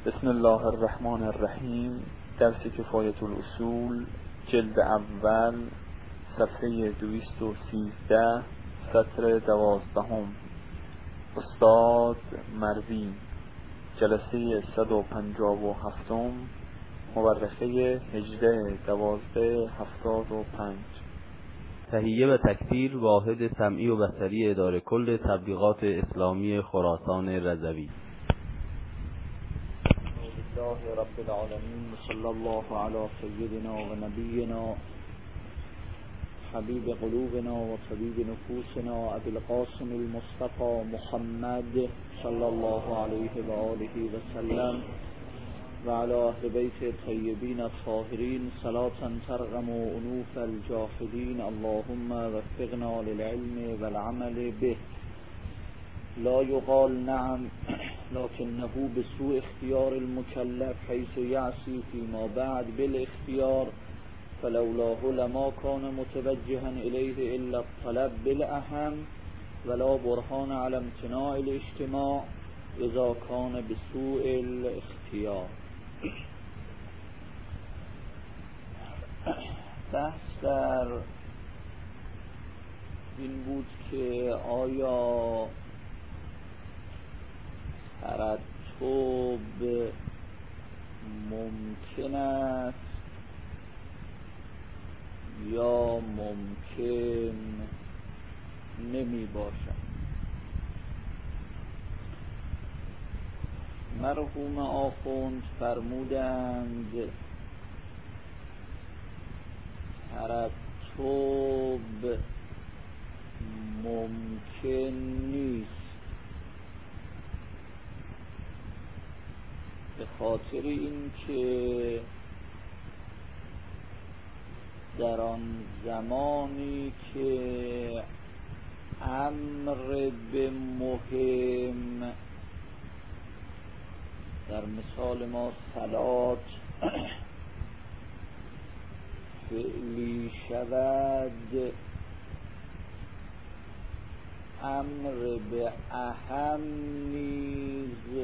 بسم الله الرحمن الرحیم. درس کفایت الاصول، جلد اول، صفحه 213، سطر 12. استاد مروی، جلسه 157، مورخه 18/12/75. تهیه و تکثیر واحد سمعی و بصری اداره کل تبلیغات اسلامی خراسان رضوی. الله رب العالمین، صلی الله علی سیدنا و نبینا حبیب قلوبنا و طبیب نفوسنا ابی القاسم المصطفى محمد صلی الله علیه و آله و سلم و علی اهل بیت طیبین الطاهرین صلاة ترغم انوف الجاحدین. اللهم وفقنا للعلم والعمل به. لا يقال نعم لكنه بسوء اختيار المكلف حيث يعصي فيما بعد بالاختيار، فلولاه لما كان متوجها إليه إلا الطلب بالأهم، ولا برهان على امتناع الاجتماع إذا كان بسوء الاختيار. بحث در این بود که آیا ترتب ممکن است یا ممکن نمی باشد. مرحوم آخوند فرمودند ترتب ممکن نیست به خاطر اینکه در آن زمانی که امر به مهم، در مثال ما صلات، فعلی شود، امر به اهم نیز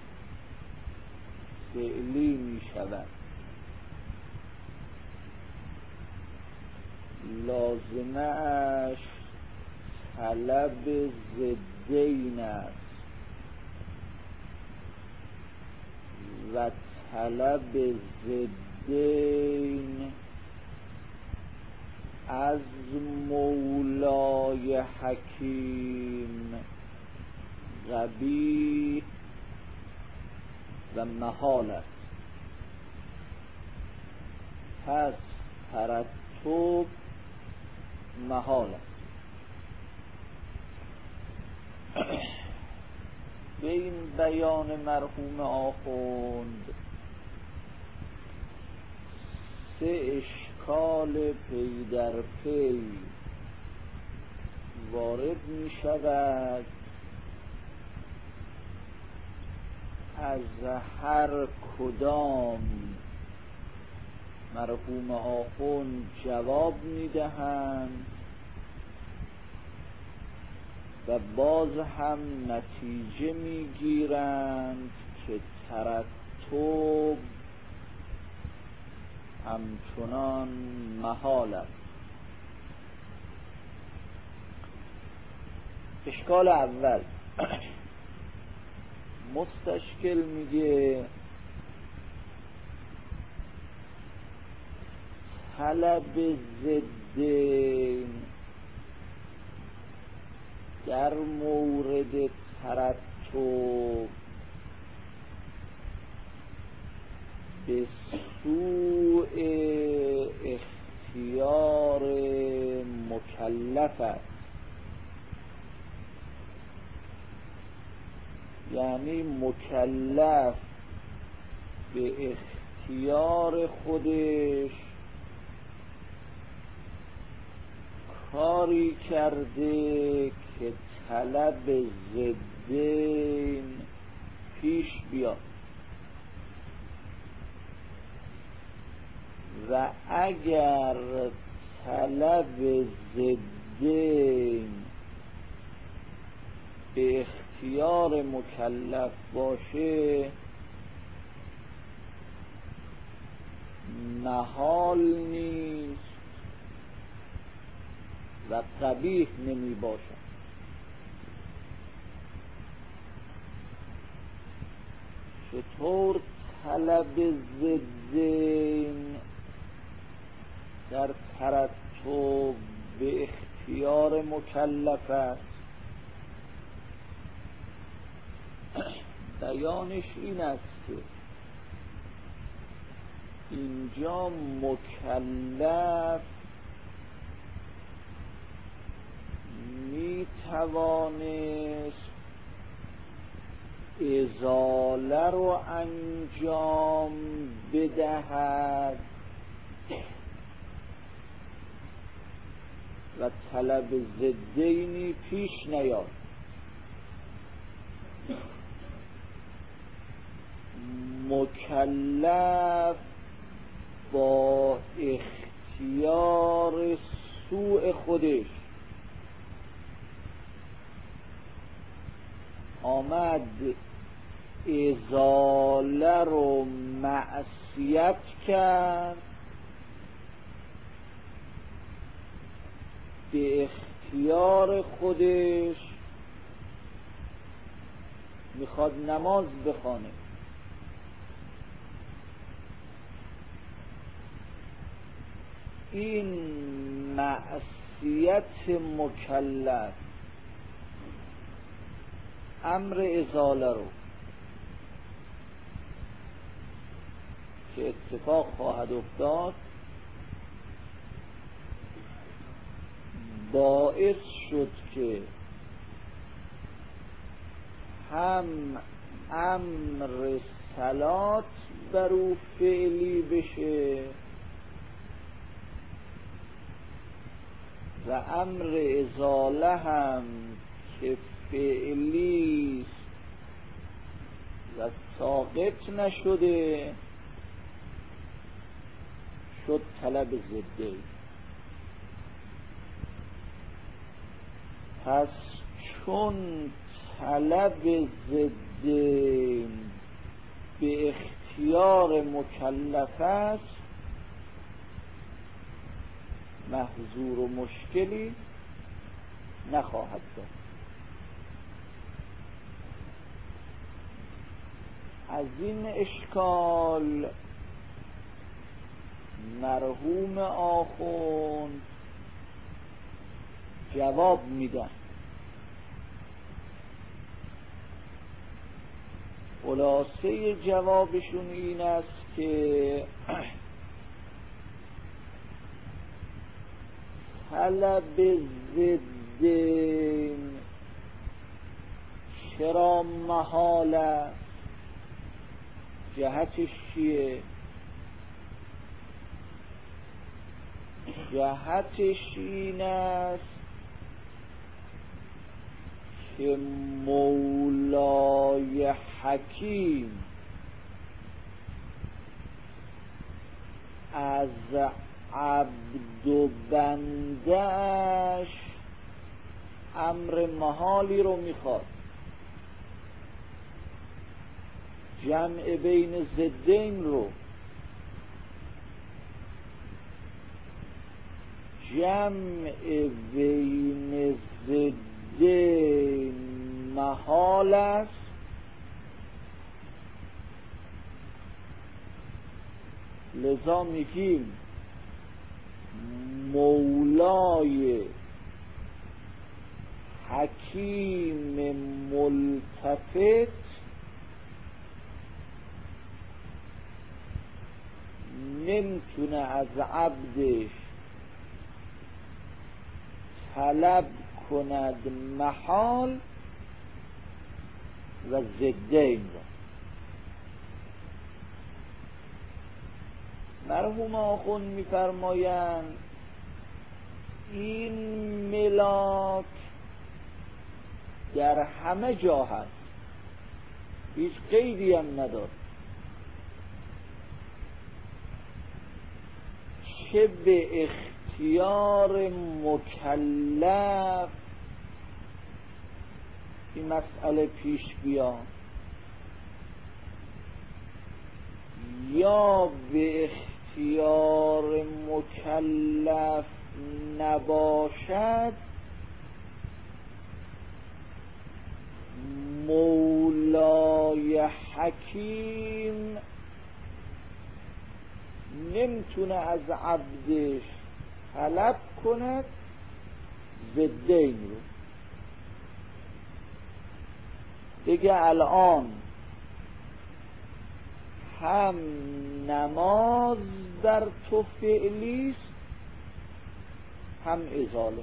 فعلی می شود. لازمش طلب ضدین است و طلب ضدین از مولای حکیم قبیح و محال است. پس ترتب محال است. به این بیان مرحوم آخوند 3 اشکال پی در پی وارد می شود. از هر کدام مرحوم آخوند جواب می دهند و باز هم نتیجه می گیرند که ترتب همچنان محال است. اشکال اول، مستشکل میگه طلب ضدین در مورد ترتب به سوء اختیار مکلف است. یعنی مکلف به اختیار خودش کاری کرده که طلب ضدین پیش بیاد و اگر طلب ضدین به اختیار مکلف باشه محال نیست و قبیح نمی باشد. چطور طلب ضدین در ترتب به اختیار مکلف است؟ بیانش این است که اینجا مکلف می توانست ازاله رو انجام بدهد و طلب ضدینی پیش نیاد. مکلف با اختیار سوء خودش آمد ازاله رو معصیت کرد، به اختیار خودش میخواد نماز بخوانه. این معصیت مکلف امر ازاله رو که اتفاق خواهد افتاد باعث شد که هم امر صلات بر او فعلی بشه و امر ازاله هم که فعلی و ساقط نشده شد طلب ضده. پس چون طلب ضده به اختیار مکلف است، محظور و مشکلی نخواهد داشت. از این اشکال مرحوم آخوند جواب میدن. خلاصه جوابشون این است که طلب ضد چرا محال است؟ جهتش چیه؟ جهتش این است که مولای حکیم از عبد و بنده‌اش امر محالی رو میخواد، جمع بین ضدین رو، جمع بین ضدین محال است، لذا میگیم مولای حکیم ملتفت نمیتونه از عبدش طلب کند محال و ضدین را. مرحوم آخوند میفرمایند این ملاک در همه جا هست، هیچ قیدی هم نداره، چه به اختیار مکلف این مسئله پیش بیاد یا به اختیار مکلف نباشد مولای حکیم نمیتونه از عبدش طلب کند ضدین رو. دیگه الان هم نماز در تو فعلیست هم ازاله.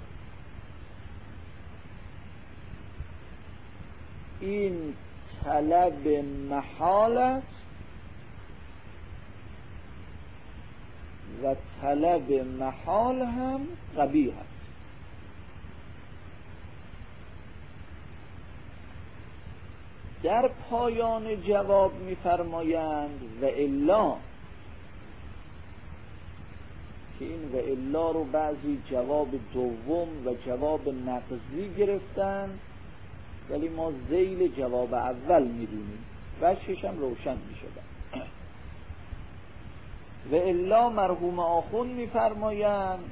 این طلب محال است و طلب محال هم قبیح است. در پایان جواب می‌فرمایند و الا، که این و الا رو بعضی جواب دوم و جواب نقضی گرفتن، ولی ما ذیل جواب اول میدونیم و ششم روشن میشد. و الا مرحوم آخوند میفرمایند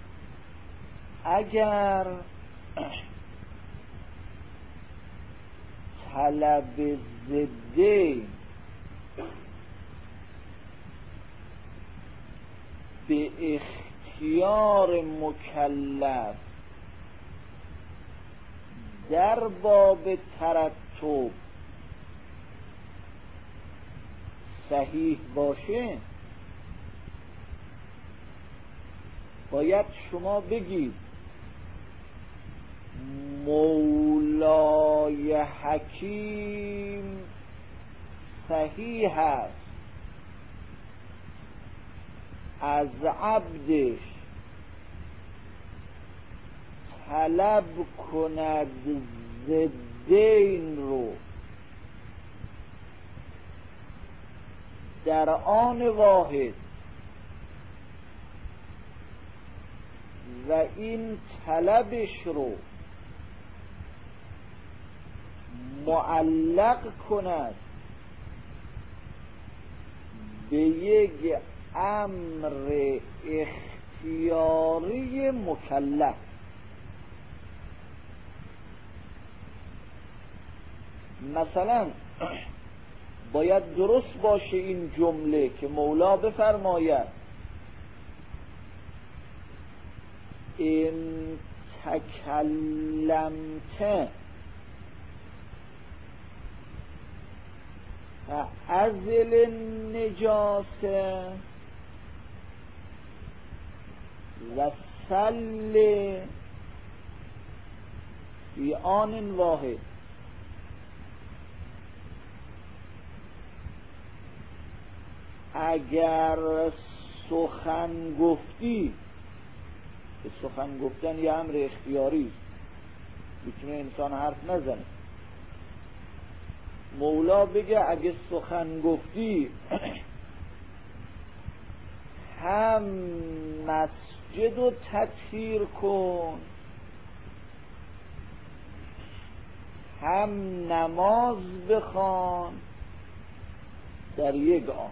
اگر طلب ضده به اختیار مکلف در باب ترتب صحیح باشه، باید شما بگید مولای حکیم صحیح است از عبدش طلب کند ضدین رو در آن واحد و این طلبش رو معلق کند به یک امر اختیاری مکلف. مثلا باید درست باشه این جمله که مولا بفرماید این تکلمت ازل نجاسه و سل فی آن واحد. اگر سخن گفتی، که سخن گفتن یه امر اختیاری است، میتونه انسان حرف نزنه، مولا بگه اگه سخن گفتی هم مسجد رو تطهیر کن هم نماز بخوان در یک آن.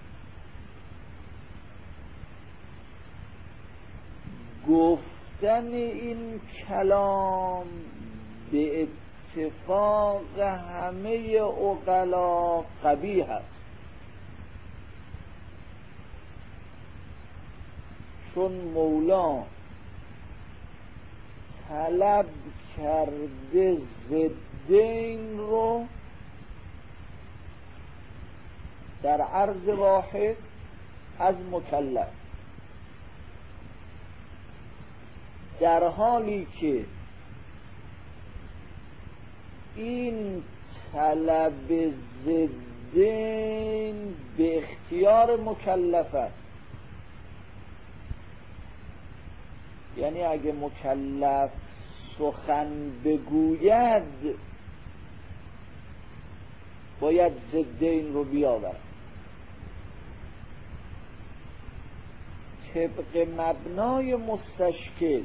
گفتن این کلام به اتفاق همه عقلا قبیح است، چون مولا طلب کرده ضدین رو در عرض واحد از مکلف، در حالی که این طلب ضدین به اختیار مکلف است. یعنی اگه مکلف سخن بگوید باید ضدین رو بیاورد. طبق مبنای مستشکل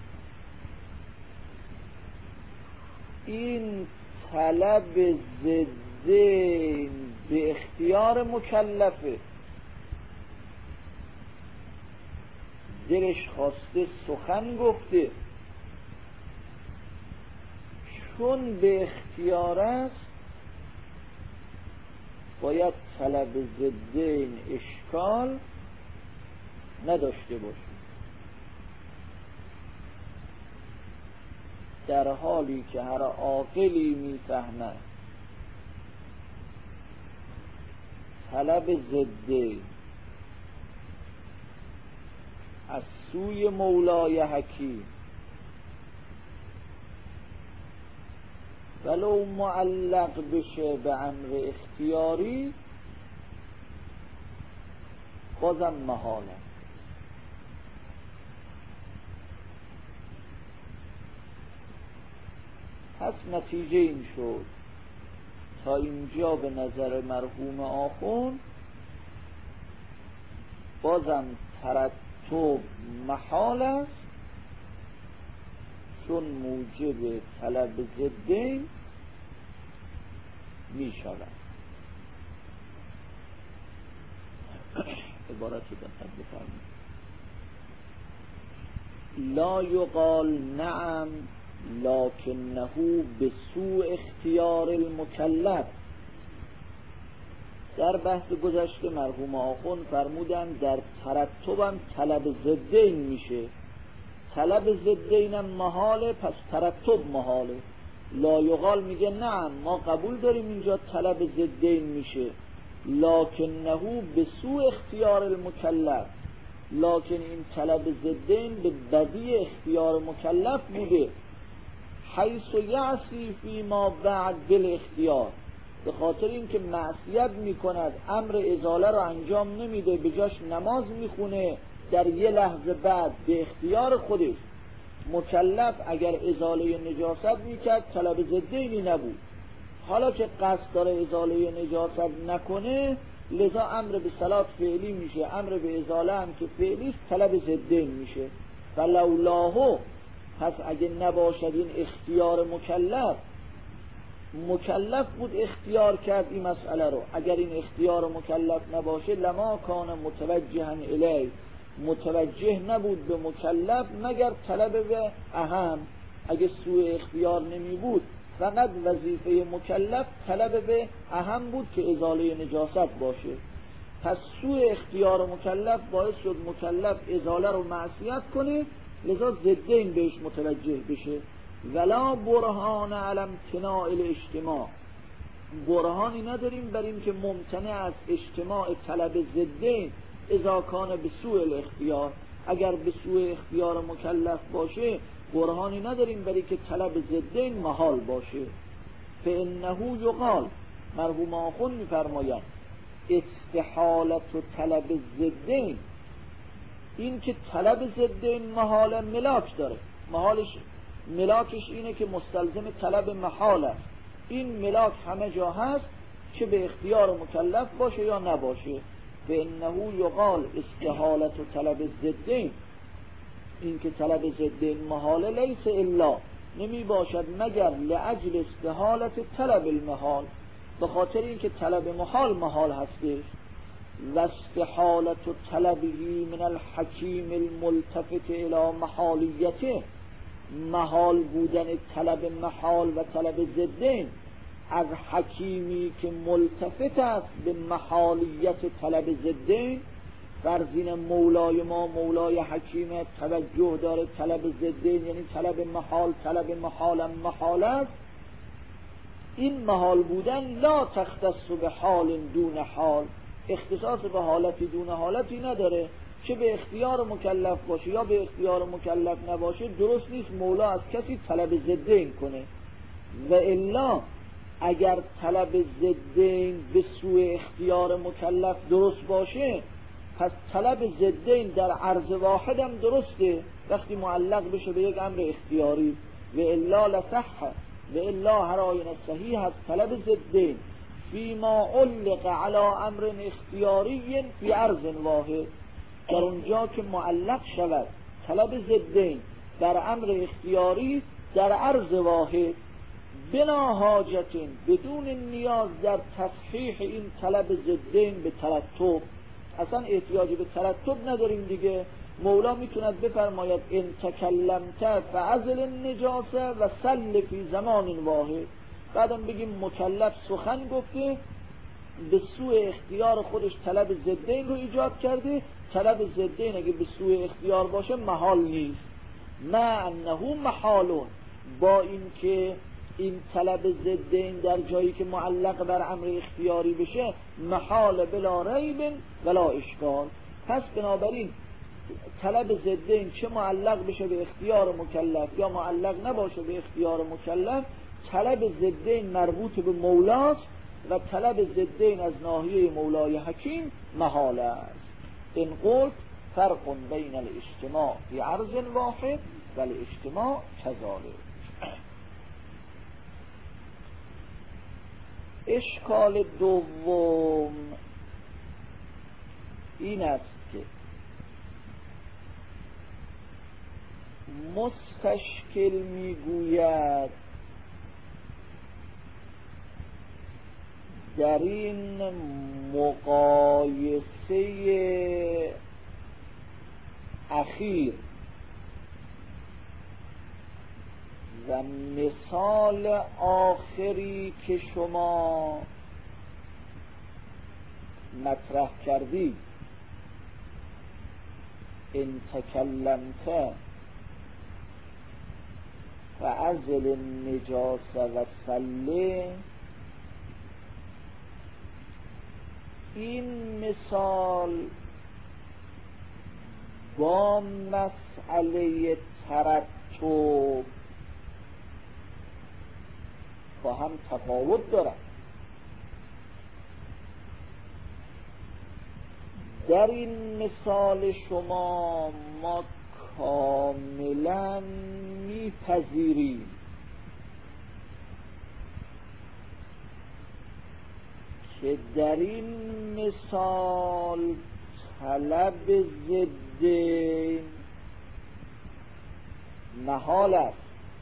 این طلب ضدین به اختیار مکلفه، دلش خواسته سخن گفته، چون به اختیار است باید طلب ضدین اشکال نداشته باشه، در حالی که هر عاقلی میفهمد طلب ضدین از سوی مولای حکیم ولو معلق بشه به امر اختیاری بازم محاله. پس نتیجه این شد تا اینجا به نظر مرحوم آخوند بازم ترتب محال است، چون موجب طلب ضدین می شود. عبارتی دقت بفرمایید. لا یقال نعم لکنه به سوء اختیار المکلف. در بحث گذشته مرحوم آخوند فرمودن در ترتبم طلب ضدین میشه، طلب ضدینم محاله، پس ترتب محاله. لا یقال میگه نعم ما قبول داریم اینجا طلب ضدین میشه، لکنه به سوء اختیار المکلف، لکن این طلب ضدین به بدی اختیار مکلف بوده، حیث یعصی فی ما بعد بالاختیار، به خاطر اینکه معصیت میکند امر ازاله رو انجام نمیده، به جاش نماز میخونه در یه لحظه بعد به اختیار خودش. مکلف اگر ازاله نجاست میکرد طلب ضدینی نبود، حالا که قصد داره ازاله نجاست نکنه لذا امر به صلات فعلی میشه، امر به ازاله هم که فعلی طلب ضدین میشه. فلولاه، پس اگه نباشد این اختیار مکلف بود اختیار کرد این مسئله رو، اگر این اختیار مکلف نباشه لما کان متوجها الیه، متوجه نبود به مکلف مگر طلب به اهم. اگه سوء اختیار نمی بود فقط وظیفه مکلف طلب به اهم بود که ازاله نجاست باشه، پس سوء اختیار مکلف باعث شد مکلف ازاله رو معصیت کنه، لذا ضدین بهش متوجه بشه. ولا برهان علی امتناع الاجتماع، برهانی نداریم بر این که ممتنع از اجتماع طلب ضدین اذا کان به سوء الاختیار، اگر به سوء اختیار مکلف باشه برهانی نداریم برای که طلب ضدین محال باشه. فانه یقال، مرحوم آخوند میفرماید استحالت و طلب ضدین، این که طلب ضدین محال ملاک داره، ملاکش اینه که مستلزم طلب محال است، این ملاک همه جا هست چه به اختیار مکلف باشه یا نباشه. فانه یقال استحالت و طلب ضدین، این که طلب ضدین محاله لیس الا، نمی باشد مگر لاجل استحالت طلب المحال، به خاطر اینکه طلب محال هستش. و استحالت و طلبی من الحکیم الملتفت الی محالیته، محال بودن طلب محال و طلب ضدین از حکیمی که ملتفت است به محالیت طلب ضدین، فرزین مولای ما مولای حکیم توجه داره طلب ضدین یعنی طلب محالم محال است، این محال بودن لا تختص به حال دون حال، اختصاص به حالتی دون حالتی نداره، چه به اختیار مکلف باشه یا به اختیار مکلف نباشه درست نیست مولا از کسی طلب ضدین کنه. و الا اگر طلب ضدین به سوء اختیار مکلف درست باشه پس طلب ضدین در عرض واحد هم درسته وقتی معلق بشه به یک امر اختیاری. و الا لصح، و الا هر آیین صحیح از طلب ضدین فیما علق علی امر اختیاری فی عرض واحد، در اونجا که معلق شود طلب ضدین در امر اختیاری در عرض واحد، بلا حاجت، بدون نیاز در تصحیح این طلب ضدین به ترتب، اصلا احتیاجی به ترتب نداریم دیگه، مولا میتوند بفرماید ان تکلمت فعزل النجاسه و صل فی زمان واحد. بعدم بگیم مکلف سخن گفته، به سوء اختیار خودش طلب ضدین رو ایجاد کرده. طلب ضدین اگه به سوء اختیار باشه محال نیست، نه انه محالون، با این که این طلب ضدین در جایی که معلق بر امر اختیاری بشه محال بلا ریب ولا اشکال. پس بنابراین طلب ضدین چه معلق بشه به اختیار مکلف یا معلق نباشه به اختیار مکلف، طلب ضدین مربوط به مولاست و طلب ضدین از ناحیه مولای حکیم محال است. این قلت فرق بین الاجتماع فی عرض واحد و الاجتماع کذالک. اشکال دوم این است که مستشکل میگوید در این مقایسه اخیر و مثال آخری که شما مطرح کردید، ان تکلمت فعزل النجاس و صله، این مثال با مسئله ترتب با هم تفاوت دارد. در این مثال شما ما کاملا میپذیریم که در این مثال طلب ضدین محال است،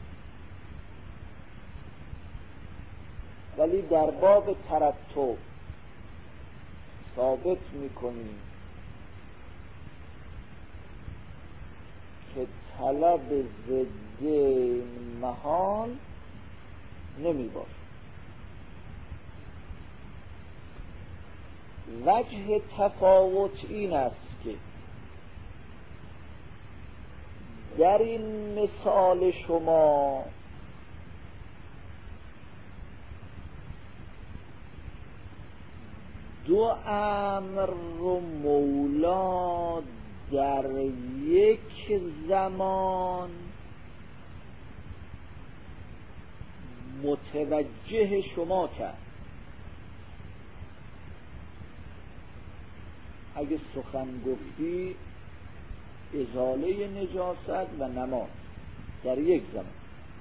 ولی در باب ترتب ثابت میکنیم که طلب ضدین محال نمی باشه. وجه تفاوت این است که در این مثال شما دو امر رو مولا در یک زمان متوجه شما کرد. اگه سخن گفتی ازاله نجاست و نماز در یک زمان،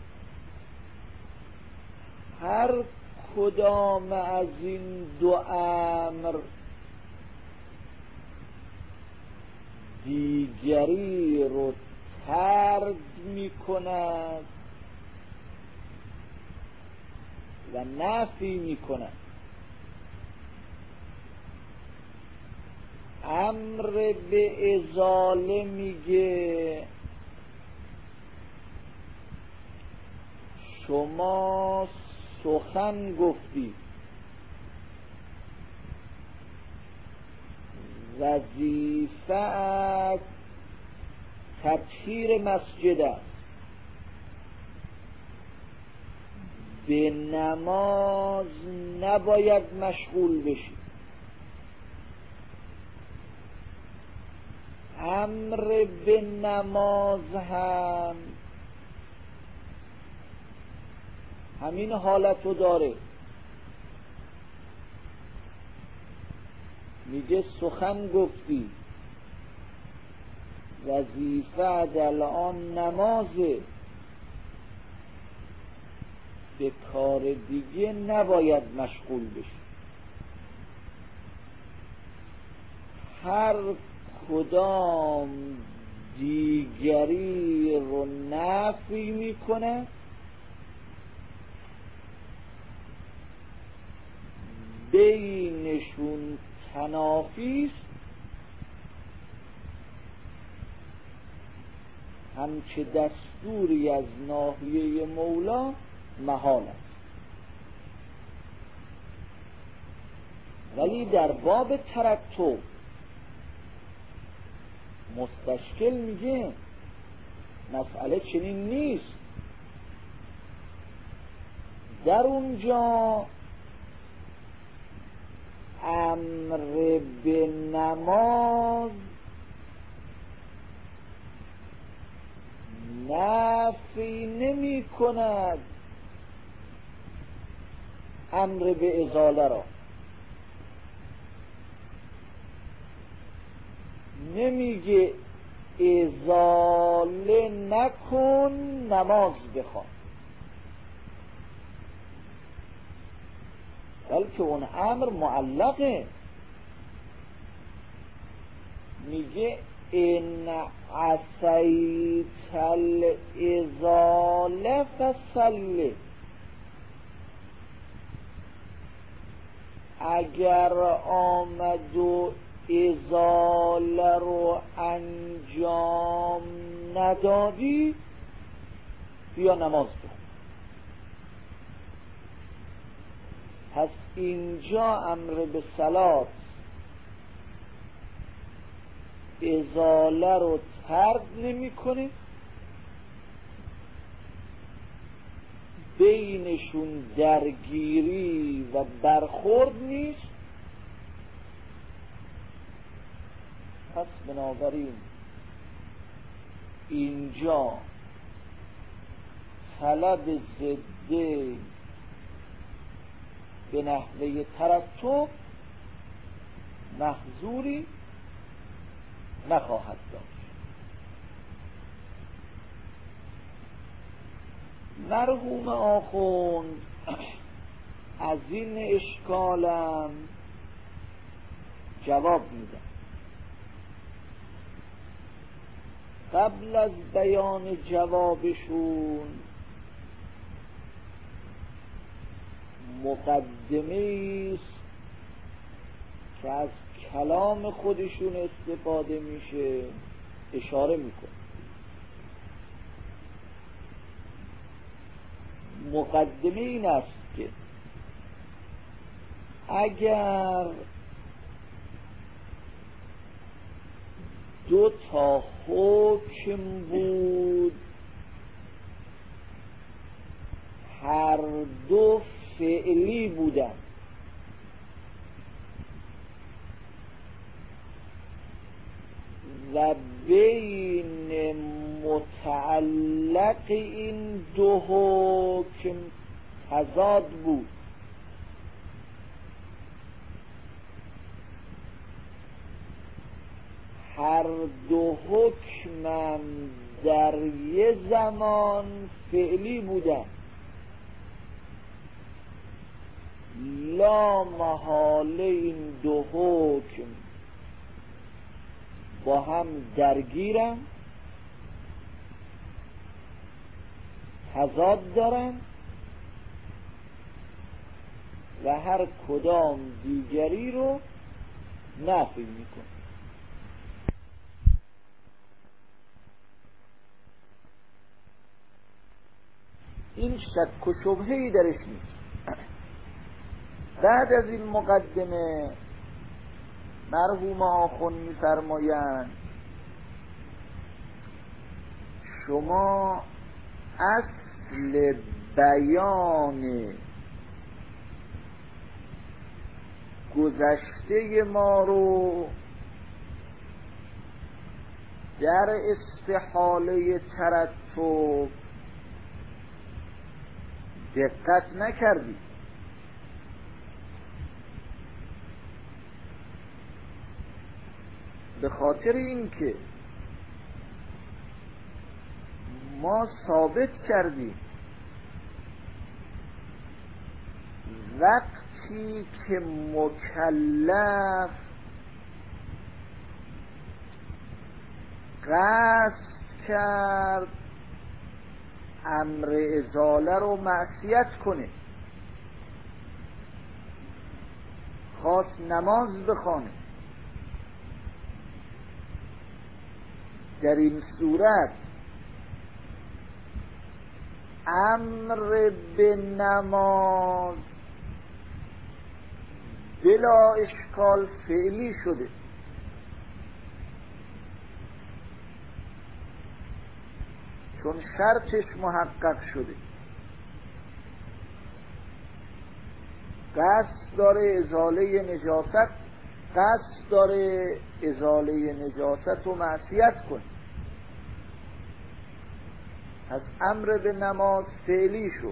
هر کدام از این دو امر دیگری رو طرد می کند و نفی می کند. امر به ازاله میگه شما سخن گفتی، وظیفت تطهیر مسجد است، به نماز نباید مشغول بشی. امر به نماز هم همین حالت رو داره، میگه سخن گفتی، وظیفه الان نمازه، به کار دیگه نباید مشغول بشی. هر کدام دیگری رو نفی میکنه، بینشون تنافی است، همچه دستوری از ناحیه مولا محال است. ولی در باب ترتب مستشکل میگه مسئله چنین نیست. در اونجا امر به نماز نفی نمی کند امر به ازاله را. نمیگه ازاله نکن نماز بخوان، بلکه اون امر معلقه. میگه ان عصیت الازاله فصل، اگر آمد و ازاله رو انجام ندادی بیا نماز بخون. پس اینجا امر به صلات ازاله رو طرد نمی کنه، بینشون درگیری و برخورد نیست. پس بنابراین اینجا طلب ضده به نحوه ترتب محظوری نخواهد داشت. مرحوم آخوند از این اشکالم جواب میدن. قبل از بیان جوابشون مقدمه است که از کلام خودشون استفاده میشه اشاره میکنه. مقدمه این است که اگر دو تا حکم بود هر دو فعلی بودن و بین متعلق این دو حکم تضاد بود، هر دو حکمم در یه زمان فعلی بودن، لا محاله این دو حکم با هم درگیرن، تضاد دارن و هر کدام دیگری رو نفی میکن. این شک و شبهه‌ای درش نیست. بعد از این مقدمه مرحوم آخوند می‌فرمایند شما اصل بیان گذشته ما رو در استحاله ترتب دقت نکردید. به خاطر اینکه ما ثابت کردیم وقتی که مکلف قصد کرد امر ازاله رو معصیت کنه، خواست نماز بخوانه، در این صورت امر به نماز بلا اشکال فعلی شده، چون شرطش محقق شده. قصد داره ازاله نجاست، قصد داره ازاله نجاست و معصیت کنه. پس امر به نماز فعلی شد.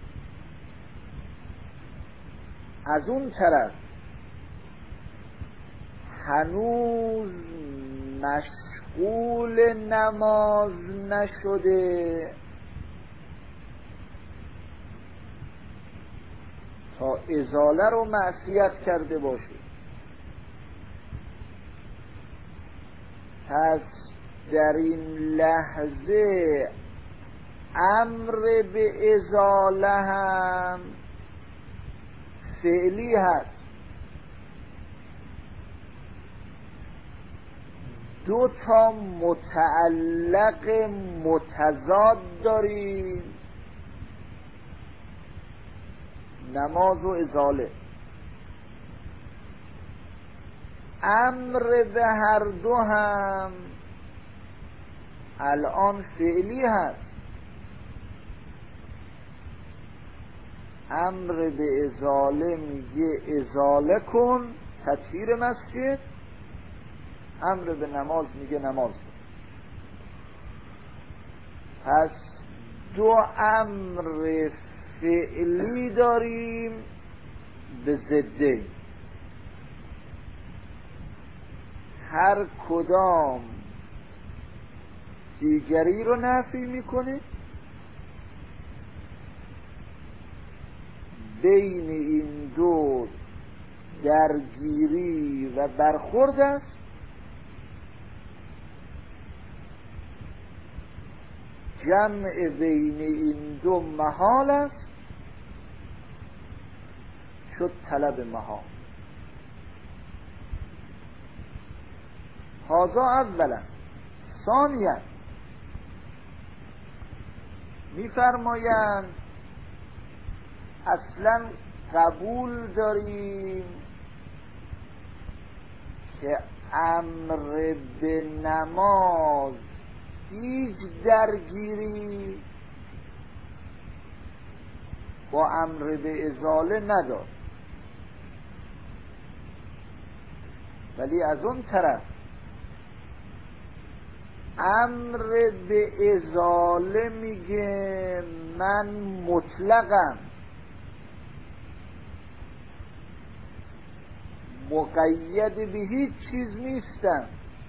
از اون طرف هنوز مشغول نماز نشده تا ازاله رو معصیت کرده باشه. پس در این لحظه امر به ازاله هم فعلی هست. دو تا متعلق متضاد داریم، نماز و ازاله. امر به هر دو هم الان فعلی هست. امر به ازاله میگه ازاله کن، تطهیر مسجد. امر به نماز میگه نماز کن. پس دو امر فعلی داریم به ضده، هر کدام دیگری رو نفی میکنه. بین این دو درگیری و برخورد است. جمع بین این دو محال است، شد طلب محال. هذا اولا. ثانیا میفرمایند اصلا قبول داریم که امر به نماز هیچ درگیری با امر به ازاله نداره، ولی از اون طرف امر به ازاله میگه من مطلقم، مقید به هیچ چیز نیستم.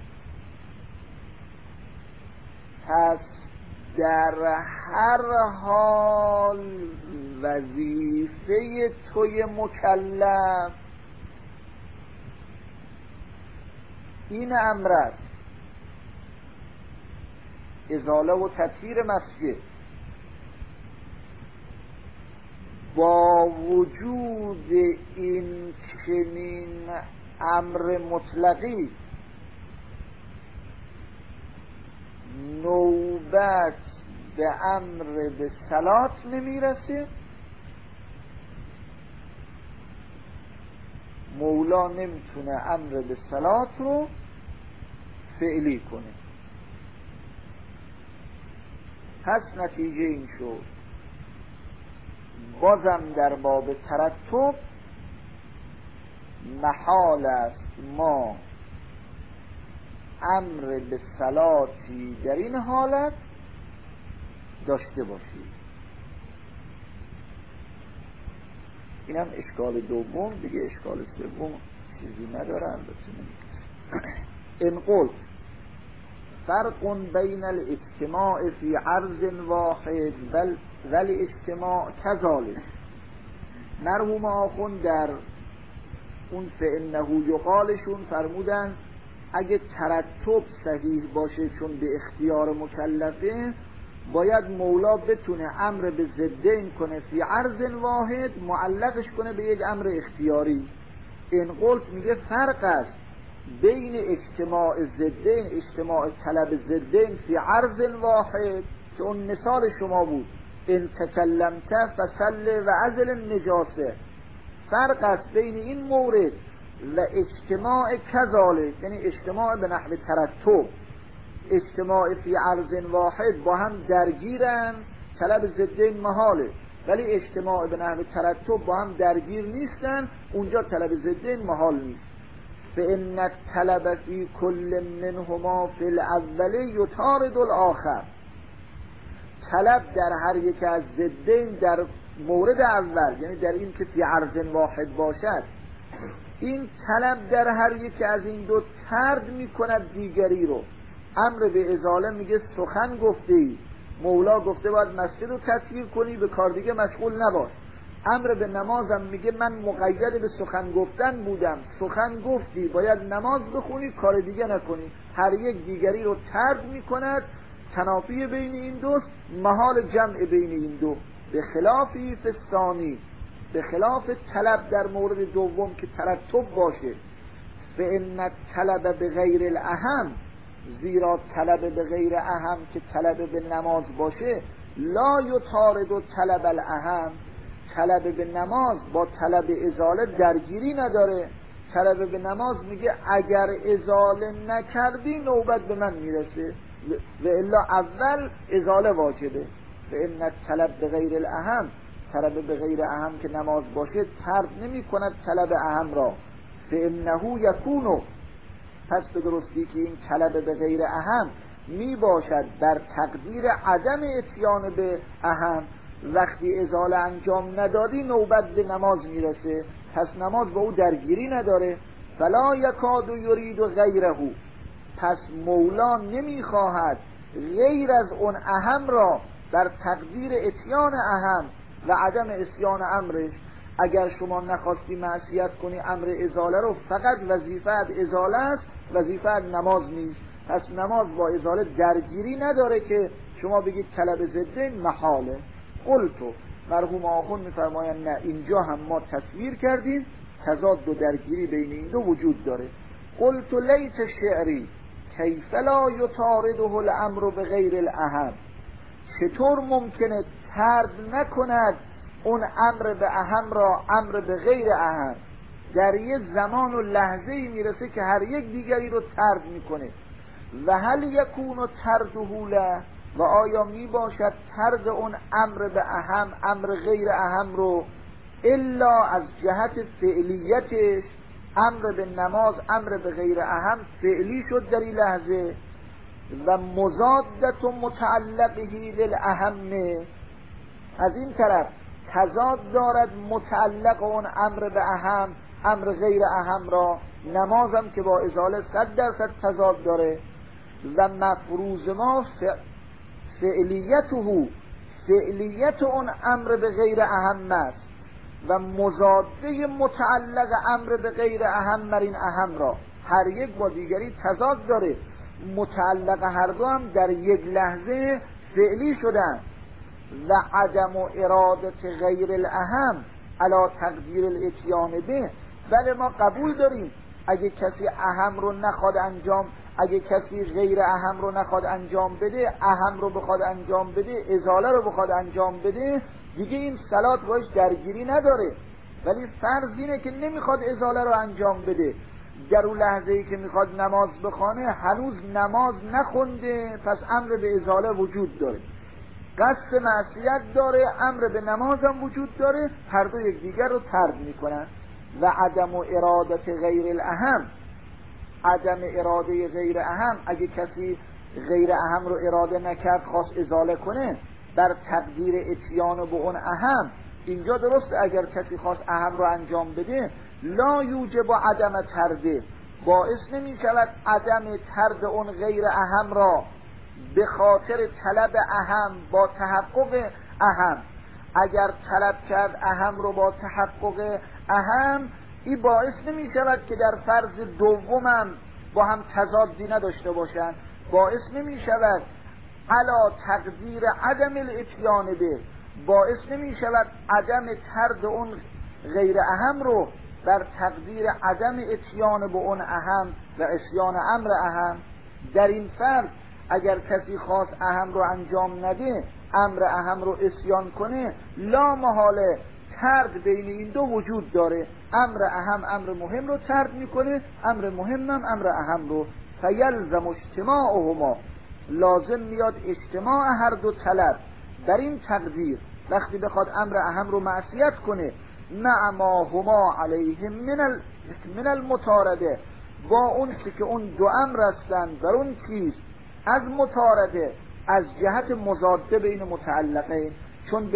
پس در هر حال وظیفه توی مکلف این امر است، ازاله و تطهیر مسجد. با وجود این چنین امر مطلقی نوبت به امر به صلات نمیرسه. مولا نمیتونه امر به صلات رو فعلی کنه. پس نتیجه این شد بازم در باب ترتب محال است ما امر به صلاتی در این حالت داشته باشیم. این هم اشکال دوم دیگه. اشکال سوم چیزی نداره. ان قلت فرق بین الاجتماع فی عرض واحد ولی اجتماع کذالک. مرحوم آخوند در اون فإنه یقالشون فرمودن اگه ترتب صحیح باشه چون به اختیار مکلفه، باید مولا بتونه امر به ضدین کنه فی عرض واحد، معلقش کنه به یک امر اختیاری. این قلت میگه فرق است بین اجتماع ضدین، اجتماع طلب ضدین فی عرض واحد که اون مثال شما بود، ان تکلمت فصل و عزل النجاسه. فرق است بین این مورد و اجتماع کذالک، یعنی اجتماع به نحو ترتب، اجتماع فی عرض واحد با هم درگیرن، طلب ضدین محاله، ولی اجتماع به نحو ترتب با هم درگیر نیستن، اونجا طلب ضدین محال نیست. فإن الطلب فی کل منهما فی الاول یطارد الاخر. طلب در هر یک از ضدین در مورد اول، یعنی در این که فی عرض واحد باشد، این طلب در هر یک از این دو طرد می کند دیگری رو. امر به ازاله میگه سخن گفتی، مولا گفته باید مسجد رو تطهیر کنی، به کار دیگه مشغول نباش. امر به نمازم میگه من مقید به سخن گفتن بودم، سخن گفتی باید نماز بخونی، کار دیگه نکنی. هر یک دیگری رو طرد میکند. تنافی بین این دوست، محال جمع بین این دو. به خلافی فستانی، به خلاف طلب در مورد دوم که ترتب باشه. فإن طلب به غیر الاهم، زیرا طلب به غیر اهم که طلب به نماز باشه، لا یطارد طلب الاهم، طلب به نماز با طلب ازاله درگیری نداره. طلب به نماز میگه اگر ازاله نکردی نوبت به من میرسه و الا اول ازاله واجبه. فإن طلب به غیر الاهم، طلب به غیر اهم که نماز باشه طرد نمی کند طلب اهم را. فإنه یکونو، پس به درستی که این طلب به غیر اهم می باشد در تقدیر عدم اتیان به اهم. وقتی ازاله انجام ندادی نوبت به نماز میرسه، پس نماز با او درگیری نداره. فلا یکاد یرید غیره، پس مولا نمیخواهد غیر از اون اهم را در تقدیر اتیان اهم و عدم اتیان امرش. اگر شما نخواستی معصیت کنی امر ازاله رو، فقط وظیفت ازاله است، وظیفت نماز نیست. پس نماز با ازاله درگیری نداره که شما بگید طلب ضدین محاله. قلتو، مرحوم آخون میفرمایند نه، اینجا هم ما تصویر کردیم تضاد و درگیری بین این دو وجود داره. قلتو لیت شعری کیف لا یطارده الامر به غیر الاهم، چطور ممکنه طرد نکند اون امر به اهم را امر به غیر اهم؟ در یه زمان و لحظه‌ای میرسه که هر یک دیگری رو طرد میکنه. و هل یکون طرده له، و آیا می باشد طرد اون امر به اهم امر غیر اهم رو الا از جهت فعلیتش؟ امر به نماز امر به غیر اهم فعلی شد در این لحظه و مضادت و متعلقهی للاهم، از این طرف تضاد دارد متعلق اون امر به اهم امر غیر اهم را. نمازم که با ازاله 100% تضاد داره. و مفروض ما فعلیت اون امر به غیر اهم است و مضاده متعلق امر به غیر اهم بر این اهم را. هر یک با دیگری تضاد داره، متعلق هر دو هم در یک لحظه فعلی شدن. و عدم و ارادت غیر الاهم علی تقدیر الاتیان به، بله ما قبول داریم اگه کسی اهم رو نخواد انجام، اگه کسی غیر اهم رو نخواد انجام بده، اهم رو بخواد انجام بده، ازاله رو بخواد انجام بده، دیگه این صلات باش درگیری نداره. ولی فرض اینه که نمیخواد ازاله رو انجام بده، در اون لحظه‌ای که میخواد نماز بخونه هنوز نماز نخونده، پس امر به ازاله وجود داره، قصد معصیت داره، امر به نماز هم وجود داره، هر دو یکدیگر رو طرد میکنن. و عدم و ارادت غیر الاهم، عدم اراده غیر اهم، اگه کسی غیر اهم رو اراده نکرد خواست ازاله کنه در تقدیر اتیان به اون اهم، اینجا درسته اگر کسی خواست اهم رو انجام بده لا یوجب عدم ترده، باعث نمی شود عدم ترد اون غیر اهم را به خاطر طلب اهم با تحقق اهم. اگر طلب کرد اهم رو با تحقق اهم، این باعث نمی شود که در فرض دومم با هم تضادی نداشته باشند، باعث نمی شود علا تقدیر عدم الاتیان به، باعث نمی شود عدم ترد اون غیر اهم رو در تقدیر عدم اتیان به اون اهم و عصیان امر اهم. در این فرض اگر کسی خواست اهم رو انجام نده، امر اهم رو عصیان کنه، لا محاله طرد بین این دو وجود داره. امر اهم امر مهم رو طرد میکنه، امر مهمم امر اهم رو. فیلزم اجتماعهما، لازم میاد اجتماع هر دو طلب. در این تقدیر وقتی بخواد امر اهم رو معصیت کنه، مع ما هما علیه من المطارده، با اون که اون دو امر هستن بر اون چیز از مطارده، از جهت مضاده بین متعلقین، چون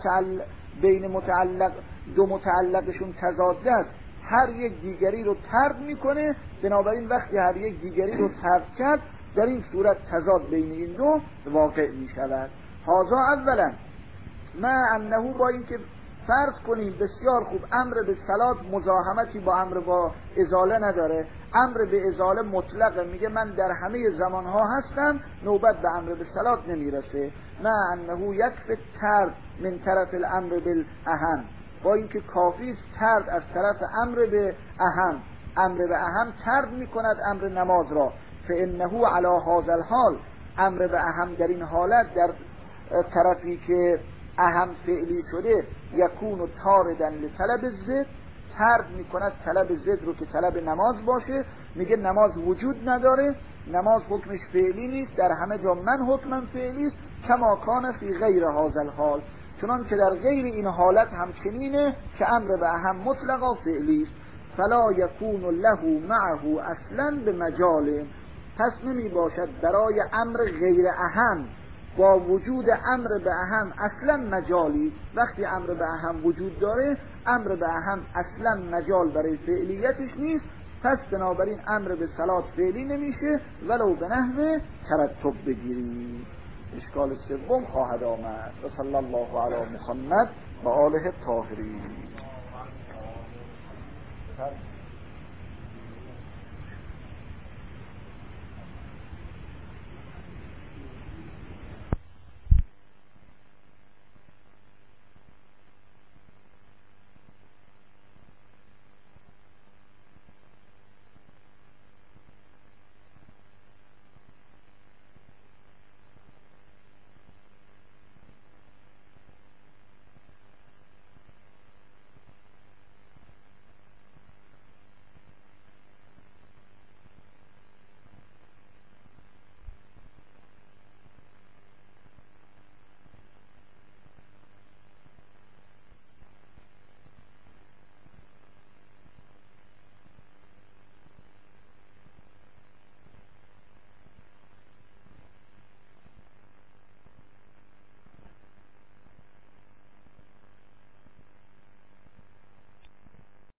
بین متعلق دو متعلقشون تضاده است، هر یک دیگری رو طرد میکنه. بنابراین وقتی هر یک دیگری رو طرد کرد، در این صورت تضاد بین این دو واقع میشود. هذا اولا، ما انه، با این که فرض کنیم بسیار خوب امر به صلات مزاحمتی با امر با ازاله نداره، امر به ازاله مطلقه، میگه من در همه زمانها هستم، نوبت به امر به صلات نمیرسه. ما انه یکفی طرد من طرف الامر بالاهم، با این که کافی است طرد از طرف امر به اهم، امر به اهم طرد میکند امر نماز را. فانه علی هذا الحال، امر به اهم در این حالت، در طرفی که اهم فعلی شده، یکون طاردن لطلب الزد، طرد میکند طلب زد رو که طلب نماز باشه. میگه نماز وجود نداره، نماز حکمش فعلی نیست، در همه جا من حکمم فعلی است. کما کان فی غیر هذا الحال، چنان که در غیر این حالت همچنینه که امر به اهم مطلقا فعلی است. فلا یکون له معه اصلا به مجال، پس نمی باشد برای امر غیر اهم با وجود امر به اهم اصلا مجالی. وقتی امر به اهم وجود داره، امر به اهم اصلا مجال برای فعلیتش نیست، پس بنابراین امر به صلات فعلی نمیشه ولو به نحو ترتب بگیری. اشکال سوم خواهد آمد. و صلی الله علی محمد و آله الطاهرین.